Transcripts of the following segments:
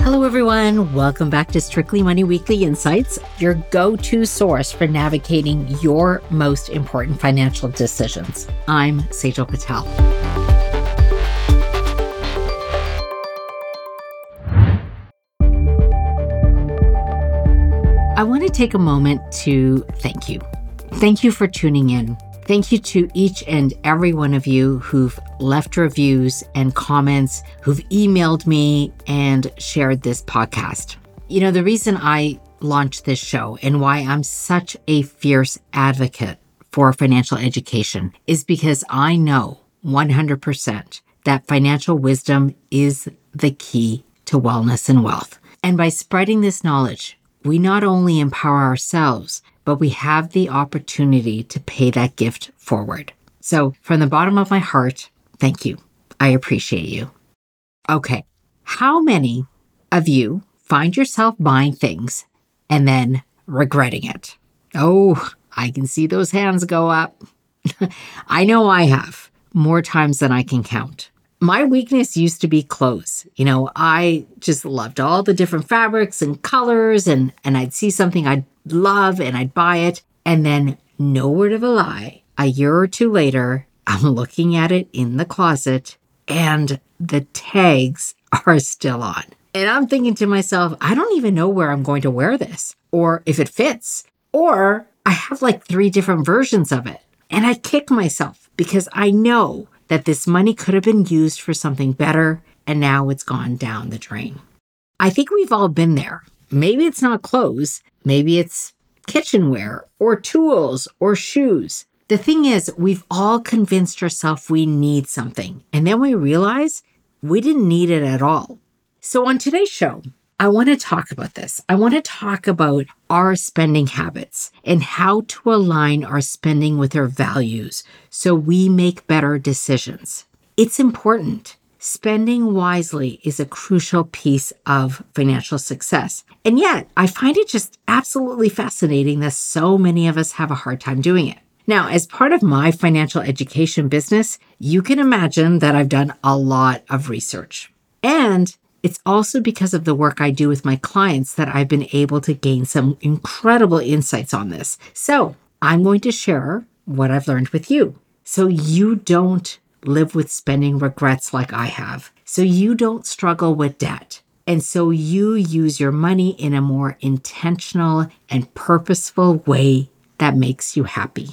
Hello, everyone. Welcome back to Strictly Money Weekly Insights, your go-to source for navigating your most important financial decisions. I'm Sejal Patel. I want to take a moment to thank you. Thank you for tuning in. Thank you to each and every one of you who've left reviews and comments, who've emailed me and shared this podcast. You know, the reason I launched this show and why I'm such a fierce advocate for financial education is because I know 100% that financial wisdom is the key to wellness and wealth. And by spreading this knowledge, we not only empower ourselves, but we have the opportunity to pay that gift forward. So from the bottom of my heart, thank you. I appreciate you. Okay. How many of you find yourself buying things and then regretting it? Oh, I can see those hands go up. I know I have more times than I can count. My weakness used to be clothes. You know, I just loved all the different fabrics and colors and I'd see something I'd love and I'd buy it. And then no word of a lie, a year or two later, I'm looking at it in the closet and the tags are still on. And I'm thinking to myself, I don't even know where I'm going to wear this or if it fits, or I have like 3 different versions of it. And I kick myself because I know that this money could have been used for something better, and now it's gone down the drain. I think we've all been there. Maybe it's not clothes, maybe it's kitchenware or tools or shoes. The thing is, we've all convinced ourselves we need something, and then we realize we didn't need it at all. So on today's show, I want to talk about this. I want to talk about our spending habits and how to align our spending with our values so we make better decisions. It's important. Spending wisely is a crucial piece of financial success. And yet, I find it just absolutely fascinating that so many of us have a hard time doing it. Now, as part of my financial education business, you can imagine that I've done a lot of research. And it's also because of the work I do with my clients that I've been able to gain some incredible insights on this. So I'm going to share what I've learned with you so you don't live with spending regrets like I have, so you don't struggle with debt, and so you use your money in a more intentional and purposeful way that makes you happy.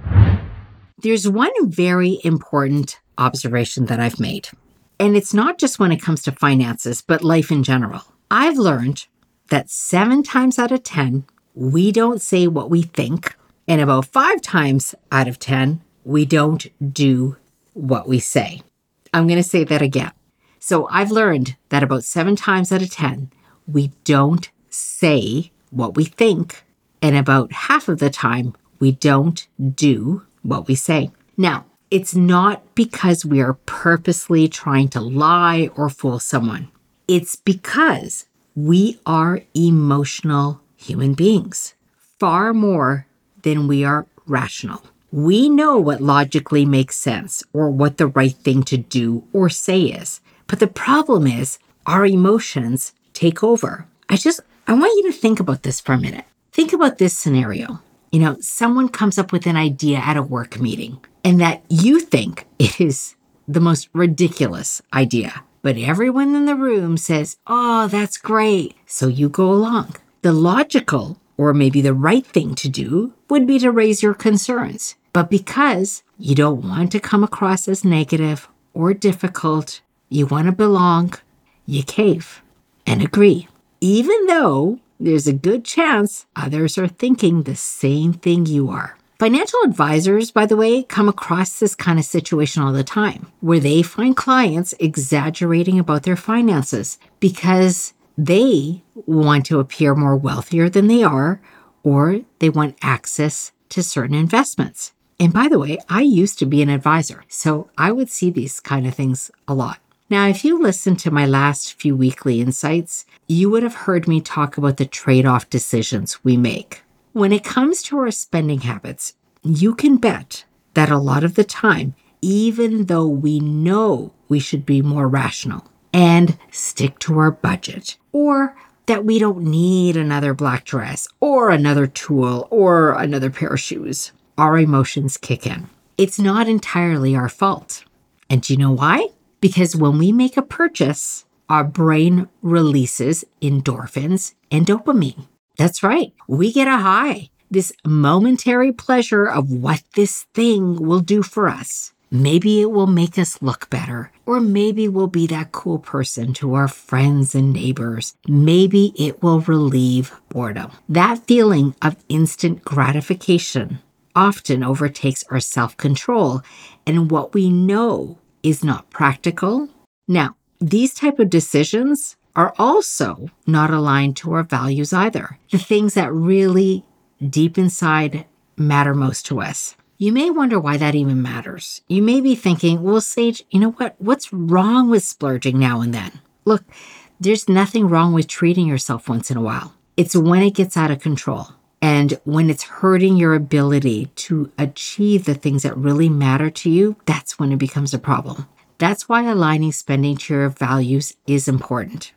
There's one very important observation that I've made. And it's not just when it comes to finances, but life in general. I've learned that 7 times out of 10, we don't say what we think. And about 5 times out of 10, we don't do what we say. I'm going to say that again. So I've learned that about 7 times out of 10, we don't say what we think. And about half of the time, we don't do what we say. Now, it's not because we are purposely trying to lie or fool someone. It's because we are emotional human beings, far more than we are rational. We know what logically makes sense or what the right thing to do or say is. But the problem is our emotions take over. I want you to think about this for a minute. Think about this scenario. You know, someone comes up with an idea at a work meeting and that you think it is the most ridiculous idea. But everyone in the room says, oh, that's great. So you go along. The logical, or maybe the right thing to do, would be to raise your concerns. But because you don't want to come across as negative or difficult, you want to belong, you cave and agree. Even though there's a good chance others are thinking the same thing you are. Financial advisors, by the way, come across this kind of situation all the time, where they find clients exaggerating about their finances because they want to appear more wealthier than they are, or they want access to certain investments. And by the way, I used to be an advisor, so I would see these kind of things a lot. Now, if you listened to my last few weekly insights, you would have heard me talk about the trade-off decisions we make. When it comes to our spending habits, you can bet that a lot of the time, even though we know we should be more rational, and stick to our budget, or that we don't need another black dress or another tool or another pair of shoes. Our emotions kick in. It's not entirely our fault. And do you know why? Because when we make a purchase, our brain releases endorphins and dopamine. That's right. We get a high, this momentary pleasure of what this thing will do for us. Maybe it will make us look better, or maybe we'll be that cool person to our friends and neighbors. Maybe it will relieve boredom. That feeling of instant gratification often overtakes our self-control and what we know is not practical. Now, these type of decisions are also not aligned to our values either. The things that really deep inside matter most to us. You may wonder why that even matters. You may be thinking, well, Sage, you know what? What's wrong with splurging now and then? Look, there's nothing wrong with treating yourself once in a while. It's when it gets out of control and when it's hurting your ability to achieve the things that really matter to you, that's when it becomes a problem. That's why aligning spending to your values is important.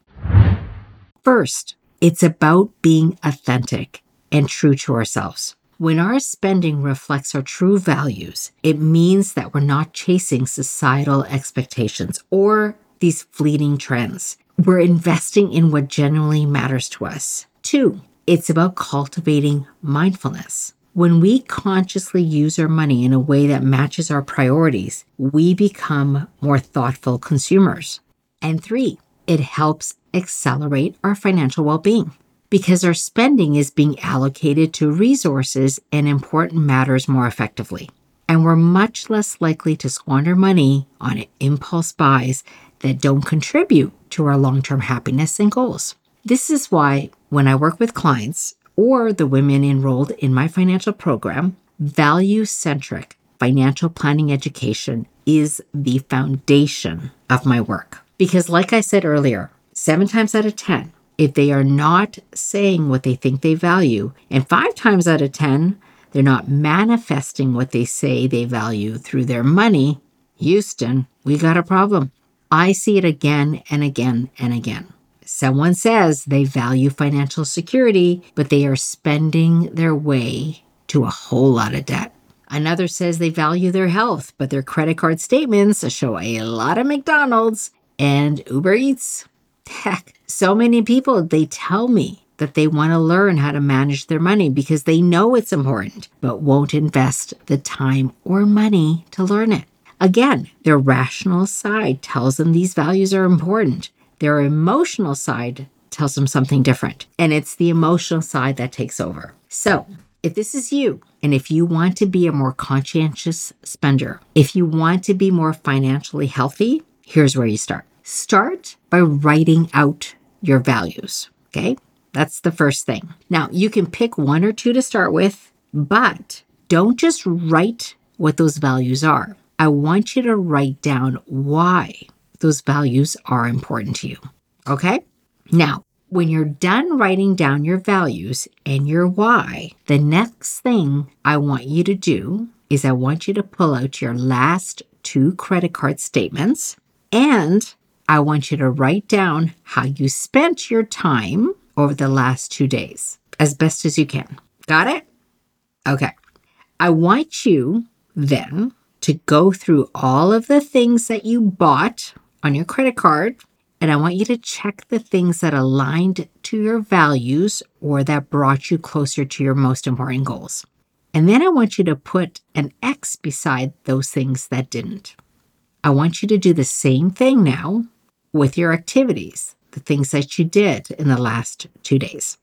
First, it's about being authentic and true to ourselves. When our spending reflects our true values, it means that we're not chasing societal expectations or these fleeting trends. We're investing in what genuinely matters to us. 2, it's about cultivating mindfulness. When we consciously use our money in a way that matches our priorities, we become more thoughtful consumers. And 3, it helps accelerate our financial well-being because our spending is being allocated to resources and important matters more effectively. And we're much less likely to squander money on impulse buys that don't contribute to our long-term happiness and goals. This is why when I work with clients or the women enrolled in my financial program, value-centric financial planning education is the foundation of my work. Because like I said earlier, 7 times out of 10, if they are not saying what they think they value, and 5 times out of 10, they're not manifesting what they say they value through their money, Houston, we got a problem. I see it again and again and again. Someone says they value financial security, but they are spending their way to a whole lot of debt. Another says they value their health, but their credit card statements show a lot of McDonald's and Uber Eats. Heck, so many people, they tell me that they want to learn how to manage their money because they know it's important, but won't invest the time or money to learn it. Again, their rational side tells them these values are important. Their emotional side tells them something different, and it's the emotional side that takes over. So, if this is you, and if you want to be a more conscientious spender, if you want to be more financially healthy, here's where you start. Start by writing out your values, okay? That's the first thing. Now, you can pick 1 or 2 to start with, but don't just write what those values are. I want you to write down why those values are important to you, okay? Now, when you're done writing down your values and your why, the next thing I want you to do is I want you to pull out your last 2 credit card statements, and I want you to write down how you spent your time over the last 2 days as best as you can. Got it? Okay. I want you then to go through all of the things that you bought on your credit card, and I want you to check the things that aligned to your values or that brought you closer to your most important goals. And then I want you to put an X beside those things that didn't. I want you to do the same thing now with your activities, the things that you did in the last 2 days.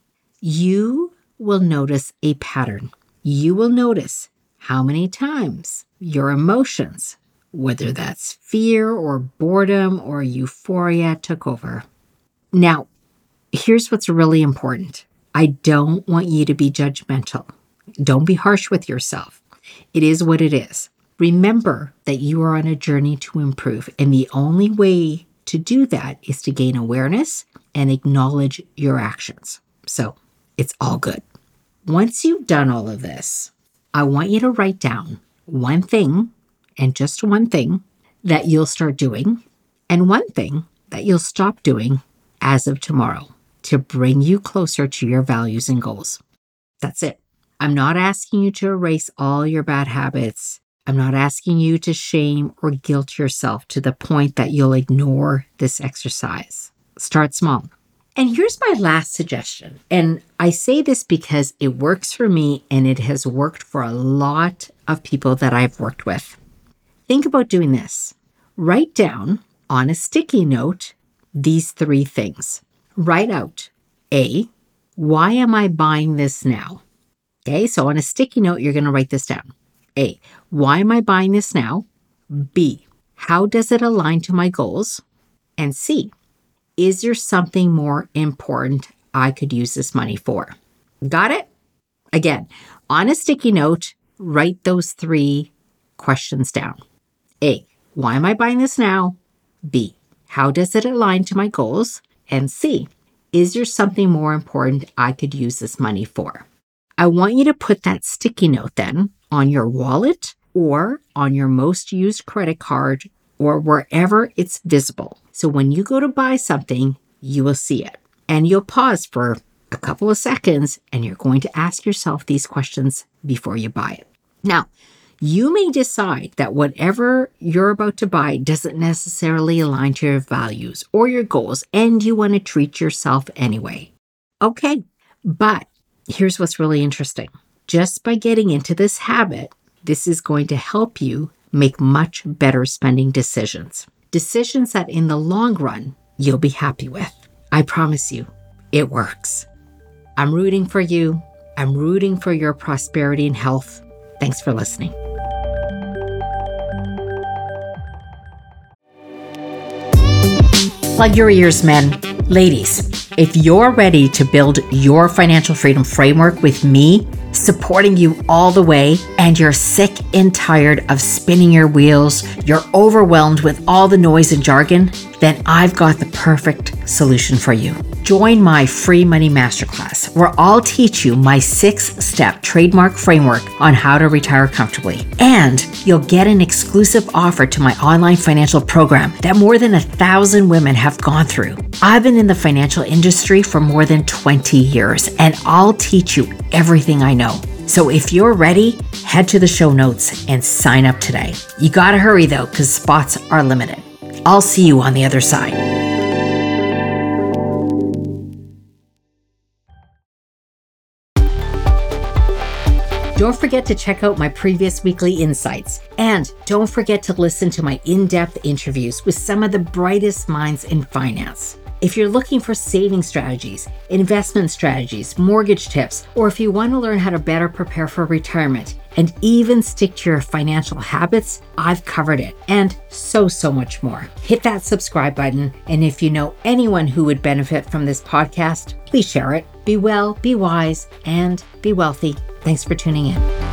You will notice a pattern. You will notice how many times your emotions, whether that's fear or boredom or euphoria, took over. Now, here's what's really important. I don't want you to be judgmental. Don't be harsh with yourself. It is what it is. Remember that you are on a journey to improve, and the only way to do that is to gain awareness and acknowledge your actions. So it's all good. Once you've done all of this, I want you to write down one thing, and just one thing, that you'll start doing, and one thing that you'll stop doing as of tomorrow to bring you closer to your values and goals. That's it. I'm not asking you to erase all your bad habits. I'm not asking you to shame or guilt yourself to the point that you'll ignore this exercise. Start small. And here's my last suggestion. And I say this because it works for me and it has worked for a lot of people that I've worked with. Think about doing this. Write down on a sticky note these 3 things. Write out A, why am I buying this now? Okay, so on a sticky note, you're going to write this down. A, why am I buying this now? B, how does it align to my goals? And C, is there something more important I could use this money for? Got it? Again, on a sticky note, write those 3 questions down. A, why am I buying this now? B, how does it align to my goals? And C, is there something more important I could use this money for? I want you to put that sticky note then on your wallet or on your most used credit card or wherever it's visible. So when you go to buy something, you will see it. And you'll pause for a couple of seconds and you're going to ask yourself these questions before you buy it. Now, you may decide that whatever you're about to buy doesn't necessarily align to your values or your goals, and you want to treat yourself anyway. Okay, but here's what's really interesting. Just by getting into this habit, this is going to help you make much better spending decisions. Decisions that in the long run, you'll be happy with. I promise you, it works. I'm rooting for you. I'm rooting for your prosperity and health. Thanks for listening. Plug your ears, men. Ladies, if you're ready to build your financial freedom framework with me, supporting you all the way, and you're sick and tired of spinning your wheels, you're overwhelmed with all the noise and jargon, then I've got the perfect solution for you. Join my free money masterclass, where I'll teach you my 6-step trademark framework on how to retire comfortably. And you'll get an exclusive offer to my online financial program that more than 1,000 women have gone through. I've been in the financial industry for more than 20 years, and I'll teach you everything I know. So if you're ready, head to the show notes and sign up today. You gotta hurry though, because spots are limited. I'll see you on the other side. Don't forget to check out my previous weekly insights. And don't forget to listen to my in-depth interviews with some of the brightest minds in finance. If you're looking for saving strategies, investment strategies, mortgage tips, or if you want to learn how to better prepare for retirement and even stick to your financial habits, I've covered it, and so much more. Hit that subscribe button, and if you know anyone who would benefit from this podcast, please share it. Be well, be wise, and be wealthy. Thanks for tuning in.